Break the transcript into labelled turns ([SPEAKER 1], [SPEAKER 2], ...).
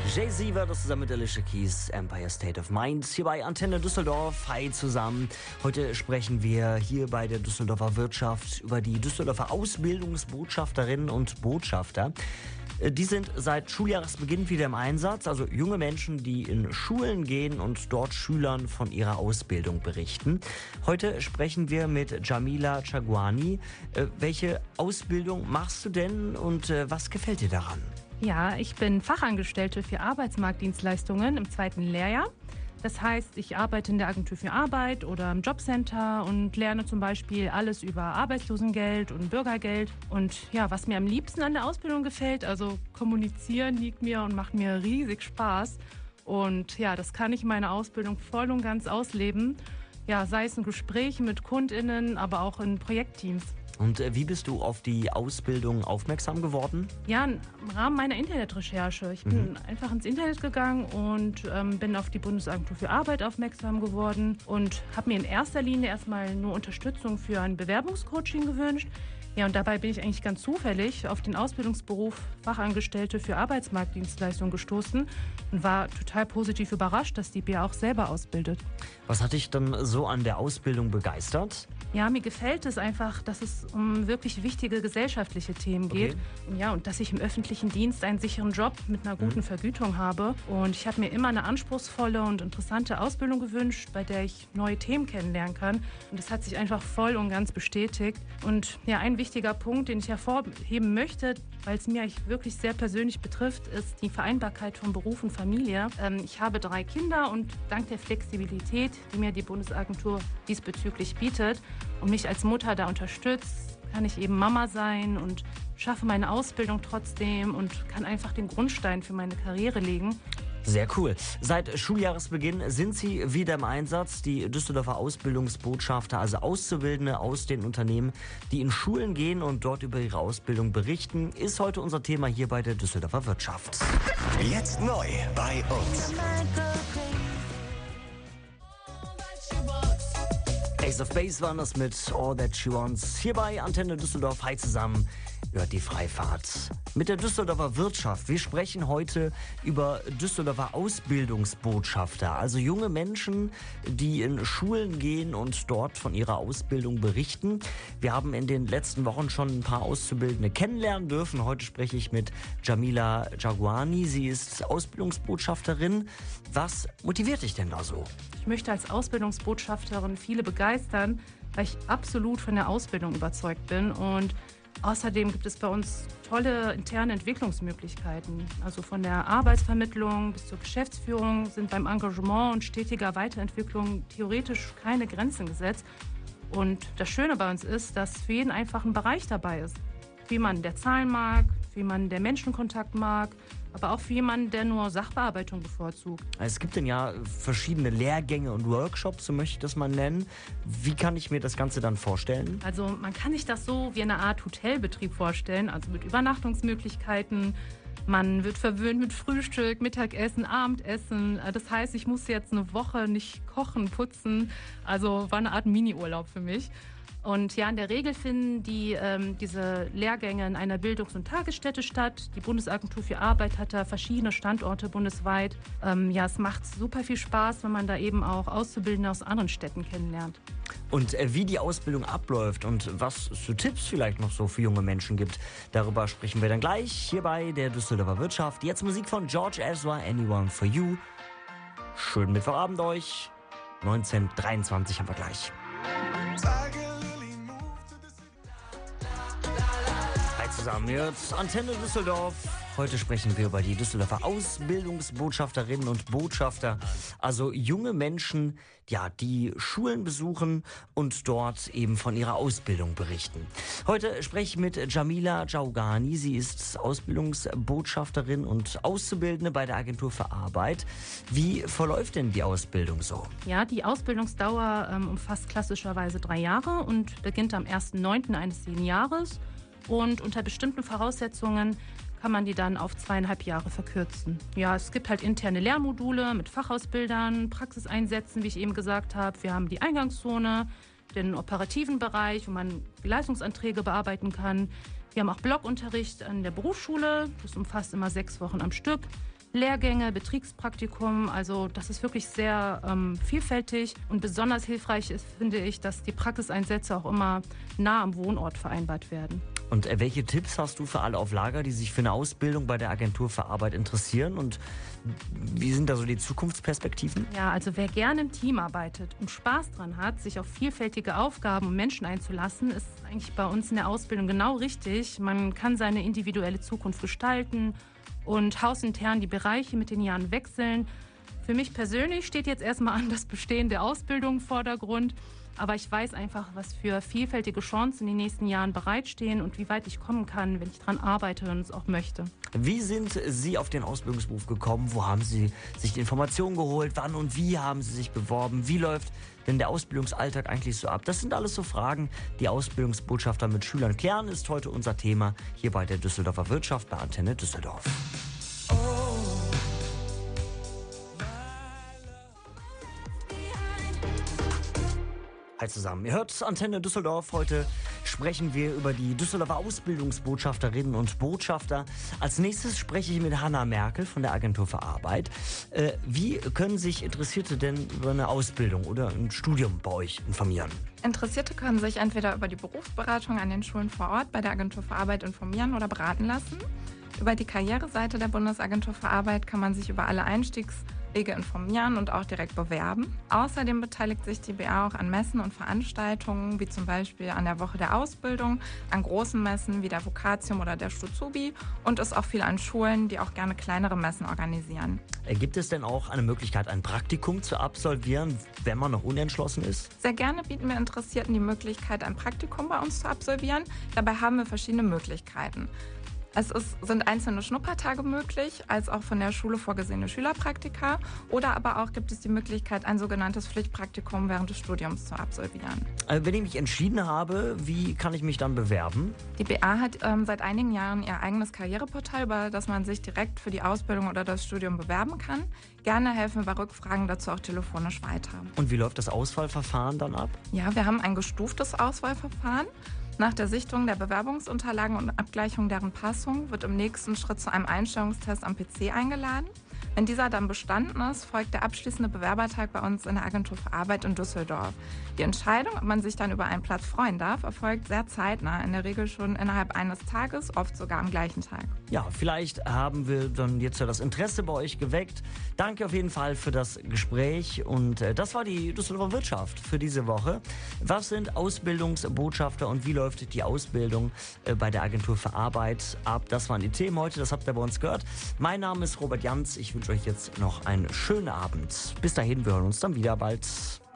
[SPEAKER 1] Jay-Z war das zusammen mit Alicia Keys, Empire State of Mind, hier bei Antenne Düsseldorf. Hi zusammen. Heute sprechen wir hier bei der Düsseldorfer Wirtschaft über die Düsseldorfer Ausbildungsbotschafterinnen und Botschafter. Die sind seit Schuljahresbeginn wieder im Einsatz, also junge Menschen, die in Schulen gehen und dort Schülern von ihrer Ausbildung berichten. Heute sprechen wir mit Jamila Chagwani. Welche Ausbildung machst du denn und was gefällt dir daran?
[SPEAKER 2] Ja, ich bin Fachangestellte für Arbeitsmarktdienstleistungen im 2. Lehrjahr. Das heißt, ich arbeite in der Agentur für Arbeit oder im Jobcenter und lerne zum Beispiel alles über Arbeitslosengeld und Bürgergeld. Und ja, was mir am liebsten an der Ausbildung gefällt, also kommunizieren liegt mir und macht mir riesig Spaß. Und ja, das kann ich in meiner Ausbildung voll und ganz ausleben. Ja, sei es in Gesprächen mit KundInnen, aber auch in Projektteams.
[SPEAKER 1] Und wie bist du auf die Ausbildung aufmerksam geworden?
[SPEAKER 2] Ja, im Rahmen meiner Internetrecherche. Ich bin einfach ins Internet gegangen und bin auf die Bundesagentur für Arbeit aufmerksam geworden und habe mir in erster Linie erstmal nur Unterstützung für ein Bewerbungscoaching gewünscht. Ja, und dabei bin ich eigentlich ganz zufällig auf den Ausbildungsberuf Fachangestellte für Arbeitsmarktdienstleistungen gestoßen und war total positiv überrascht, dass die BA auch selber ausbildet.
[SPEAKER 1] Was hat dich dann so an der Ausbildung begeistert?
[SPEAKER 2] Ja, mir gefällt es einfach, dass es um wirklich wichtige gesellschaftliche Themen geht. Okay. Ja, und dass ich im öffentlichen Dienst einen sicheren Job mit einer guten Vergütung habe. Und ich habe mir immer eine anspruchsvolle und interessante Ausbildung gewünscht, bei der ich neue Themen kennenlernen kann. Und das hat sich einfach voll und ganz bestätigt. Und ja, ein wichtiger Punkt, den ich hervorheben möchte, weil es mir wirklich sehr persönlich betrifft, ist die Vereinbarkeit von Beruf und Familie. Ich habe 3 Kinder und dank der Flexibilität, die mir die Bundesagentur diesbezüglich bietet und mich als Mutter da unterstützt, kann ich eben Mama sein und schaffe meine Ausbildung trotzdem und kann einfach den Grundstein für meine Karriere legen.
[SPEAKER 1] Sehr cool. Seit Schuljahresbeginn sind sie wieder im Einsatz, die Düsseldorfer Ausbildungsbotschafter, also Auszubildende aus den Unternehmen, die in Schulen gehen und dort über ihre Ausbildung berichten, ist heute unser Thema hier bei der Düsseldorfer Wirtschaft.
[SPEAKER 3] Jetzt neu bei uns.
[SPEAKER 1] Ace of Base waren das mit All That She Wants. Hier bei Antenne Düsseldorf. Hi zusammen. Hört die Freifahrt mit der Düsseldorfer Wirtschaft. Wir sprechen heute über Düsseldorfer Ausbildungsbotschafter, also junge Menschen, die in Schulen gehen und dort von ihrer Ausbildung berichten. Wir haben in den letzten Wochen schon ein paar Auszubildende kennenlernen dürfen. Heute spreche ich mit Jamila Chagwani. Sie ist Ausbildungsbotschafterin. Was motiviert dich denn da so?
[SPEAKER 2] Ich möchte als Ausbildungsbotschafterin viele begeistern, weil ich absolut von der Ausbildung überzeugt bin. Und außerdem gibt es bei uns tolle interne Entwicklungsmöglichkeiten. Also von der Arbeitsvermittlung bis zur Geschäftsführung sind beim Engagement und stetiger Weiterentwicklung theoretisch keine Grenzen gesetzt. Und das Schöne bei uns ist, dass für jeden einfach ein Bereich dabei ist. Für jemanden, der Zahlen mag, für jemanden, der Menschenkontakt mag, aber auch für jemanden, der nur Sachbearbeitung bevorzugt.
[SPEAKER 1] Es gibt denn ja verschiedene Lehrgänge und Workshops, so möchte ich das mal nennen. Wie kann ich mir das Ganze dann vorstellen?
[SPEAKER 2] Also man kann sich das so wie eine Art Hotelbetrieb vorstellen, also mit Übernachtungsmöglichkeiten. Man wird verwöhnt mit Frühstück, Mittagessen, Abendessen. Das heißt, ich muss jetzt eine Woche nicht kochen, putzen. Also war eine Art Mini-Urlaub für mich. Und ja, in der Regel finden diese Lehrgänge in einer Bildungs- und Tagesstätte statt. Die Bundesagentur für Arbeit hat da verschiedene Standorte bundesweit. Ja, es macht super viel Spaß, wenn man da eben auch Auszubildende aus anderen Städten kennenlernt.
[SPEAKER 1] Und wie die Ausbildung abläuft und was es für Tipps vielleicht noch so für junge Menschen gibt, darüber sprechen wir dann gleich hier bei der Düsseldorfer Wirtschaft. Jetzt Musik von George Ezra, Anyone for You. Schönen Mittwochabend euch. 19:23 haben wir gleich. Zusammen jetzt Antenne Düsseldorf. Heute sprechen wir über die Düsseldorfer Ausbildungsbotschafterinnen und Botschafter, also junge Menschen, ja, die Schulen besuchen und dort eben von ihrer Ausbildung berichten. Heute spreche ich mit Jamila Chagwani. Sie ist Ausbildungsbotschafterin und Auszubildende bei der Agentur für Arbeit. Wie verläuft denn die Ausbildung so?
[SPEAKER 2] Ja, die Ausbildungsdauer umfasst klassischerweise 3 Jahre und beginnt am 1.9. eines jeden Jahres. Und unter bestimmten Voraussetzungen kann man die dann auf 2,5 Jahre verkürzen. Ja, es gibt halt interne Lehrmodule mit Fachausbildern, Praxiseinsätzen, wie ich eben gesagt habe. Wir haben die Eingangszone, den operativen Bereich, wo man die Leistungsanträge bearbeiten kann. Wir haben auch Blockunterricht an der Berufsschule. Das umfasst immer 6 Wochen am Stück. Lehrgänge, Betriebspraktikum. Also das ist wirklich sehr vielfältig und besonders hilfreich ist, finde ich, dass die Praxiseinsätze auch immer nah am Wohnort vereinbart werden.
[SPEAKER 1] Und welche Tipps hast du für alle auf Lager, die sich für eine Ausbildung bei der Agentur für Arbeit interessieren? Und wie sind da so die Zukunftsperspektiven?
[SPEAKER 2] Ja, also wer gerne im Team arbeitet und Spaß dran hat, sich auf vielfältige Aufgaben und Menschen einzulassen, ist eigentlich bei uns in der Ausbildung genau richtig. Man kann seine individuelle Zukunft gestalten und hausintern die Bereiche mit den Jahren wechseln. Für mich persönlich steht jetzt erstmal an das Bestehen der Ausbildung im Vordergrund. Aber ich weiß einfach, was für vielfältige Chancen in den nächsten Jahren bereitstehen und wie weit ich kommen kann, wenn ich daran arbeite und es auch möchte.
[SPEAKER 1] Wie sind Sie auf den Ausbildungsberuf gekommen? Wo haben Sie sich die Informationen geholt? Wann und wie haben Sie sich beworben? Wie läuft denn der Ausbildungsalltag eigentlich so ab? Das sind alles so Fragen, die Ausbildungsbotschafter mit Schülern klären, ist heute unser Thema hier bei der Düsseldorfer Wirtschaft bei Antenne Düsseldorf. Hi zusammen, ihr hört Antenne Düsseldorf. Heute sprechen wir über die Düsseldorfer Ausbildungsbotschafterinnen und Botschafter. Als nächstes spreche ich mit Hanna Merkel von der Agentur für Arbeit. Wie können sich Interessierte denn über eine Ausbildung oder ein Studium bei euch informieren?
[SPEAKER 4] Interessierte können sich entweder über die Berufsberatung an den Schulen vor Ort bei der Agentur für Arbeit informieren oder beraten lassen. Über die Karriereseite der Bundesagentur für Arbeit kann man sich über alle Einstiegswege informieren und auch direkt bewerben. Außerdem beteiligt sich die BA auch an Messen und Veranstaltungen, wie zum Beispiel an der Woche der Ausbildung, an großen Messen wie der Vokatium oder der Stuzubi und ist auch viel an Schulen, die auch gerne kleinere Messen organisieren.
[SPEAKER 1] Gibt es denn auch eine Möglichkeit, ein Praktikum zu absolvieren, wenn man noch unentschlossen ist?
[SPEAKER 4] Sehr gerne bieten wir Interessierten die Möglichkeit, ein Praktikum bei uns zu absolvieren. Dabei haben wir verschiedene Möglichkeiten. Sind einzelne Schnuppertage möglich, als auch von der Schule vorgesehene Schülerpraktika. Oder aber auch gibt es die Möglichkeit, ein sogenanntes Pflichtpraktikum während des Studiums zu absolvieren.
[SPEAKER 1] Wenn ich mich entschieden habe, wie kann ich mich dann bewerben?
[SPEAKER 4] Die BA hat seit einigen Jahren ihr eigenes Karriereportal, über das man sich direkt für die Ausbildung oder das Studium bewerben kann. Gerne helfen wir bei Rückfragen dazu auch telefonisch weiter.
[SPEAKER 1] Und wie läuft das Auswahlverfahren dann ab?
[SPEAKER 4] Ja, wir haben ein gestuftes Auswahlverfahren. Nach der Sichtung der Bewerbungsunterlagen und Abgleichung deren Passung wird im nächsten Schritt zu einem Einstellungstest am PC eingeladen. Wenn dieser dann bestanden ist, folgt der abschließende Bewerbertag bei uns in der Agentur für Arbeit in Düsseldorf. Die Entscheidung, ob man sich dann über einen Platz freuen darf, erfolgt sehr zeitnah, in der Regel schon innerhalb eines Tages, oft sogar am gleichen Tag.
[SPEAKER 1] Ja, vielleicht haben wir dann jetzt ja das Interesse bei euch geweckt. Danke auf jeden Fall für das Gespräch und das war die Düsseldorfer Wirtschaft für diese Woche. Was sind Ausbildungsbotschafter und wie läuft die Ausbildung bei der Agentur für Arbeit ab? Das waren die Themen heute, das habt ihr bei uns gehört. Mein Name ist Robert Janz, ich wünsche euch jetzt noch einen schönen Abend. Bis dahin, wir hören uns dann wieder bald.